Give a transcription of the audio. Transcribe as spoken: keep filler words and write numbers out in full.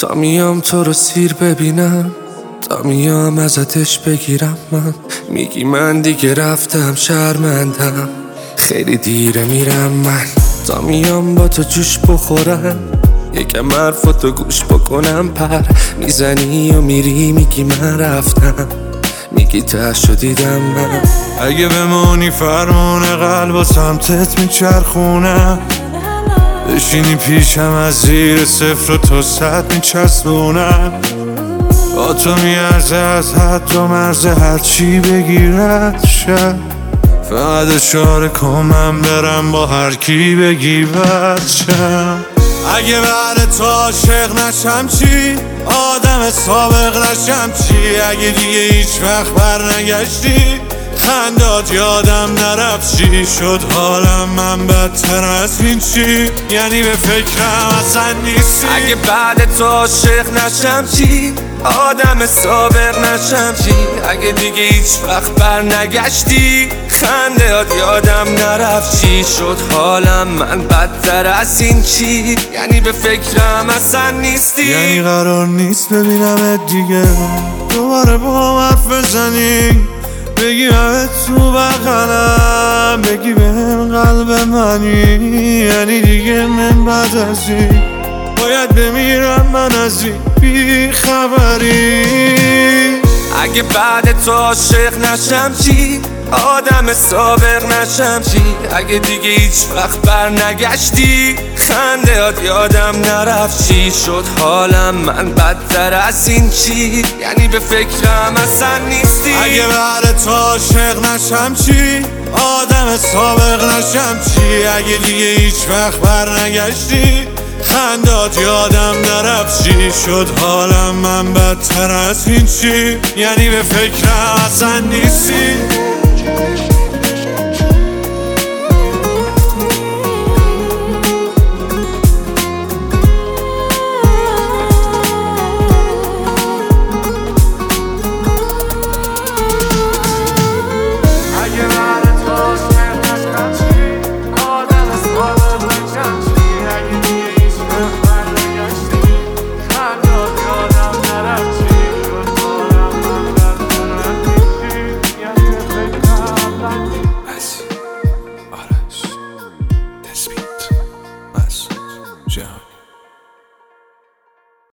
تا میام تو رو سیر ببینم، تا میام ازتش بگیرم. من میگی من دیگه رفتم شرمندم، خیلی دیره میرم من. تا میام با تو جوش بخورم، یکم حرفاتو گوش بکنم. پر میزنی و میری میگی من رفتم، میگی تهشو دیدم من. اگه بمونی فرمون قلب و سمتت میچرخونم، بشینی پیشم از زیر صفر و تا صد میچسبونم. با تو میارزه از حد و مرز هرچی بگیرد شد، فقط اشاره کن من برم با هر کی بگی بد شم. اگه بعد تو عاشق نشم چی؟ آدم سابق نشم چی؟ اگه دیگه هیچ وقت بر نگشتی، خندات یادم نرفت چی شد حالم من بدتر از این چی؟ یعنی به فکرم اصلا نیستی. اگه بعد تو عاشق نشم چی؟ آدم سابق نشم چی؟ اگه دیگه هیچ وقت بر نگشتی، خندهات یادم نرفت چی شد حالم من بدتر از این چی؟ یعنی به فکرم اصلا نیستی. یعنی قرار نیست ببینمت دیگه، دوباره با حرف بزنی، بگی همه تو بغلم، بگی بهم قلب منی. یعنی دیگه من بعد از این باید بمیرم من از این بی خبری. اگه بعد تو عاشق نشم چی؟ آدم سابق نشم چی؟ اگه دیگه هیچ وقت بر نگشتی، خندهات یادم نرفت چی شد حالم من بدتر از این چی؟ یعنی به فکرم اصلا نیستی. اگه بعد تو عاشق نشم چی؟ آدم سابق نشم چی؟ اگه دیگه هیچ وقت بر نگشتی، خندات یادم نرفت چی شد حالم من بدتر از این چی؟ یعنی به فکرم اصلا نیستی.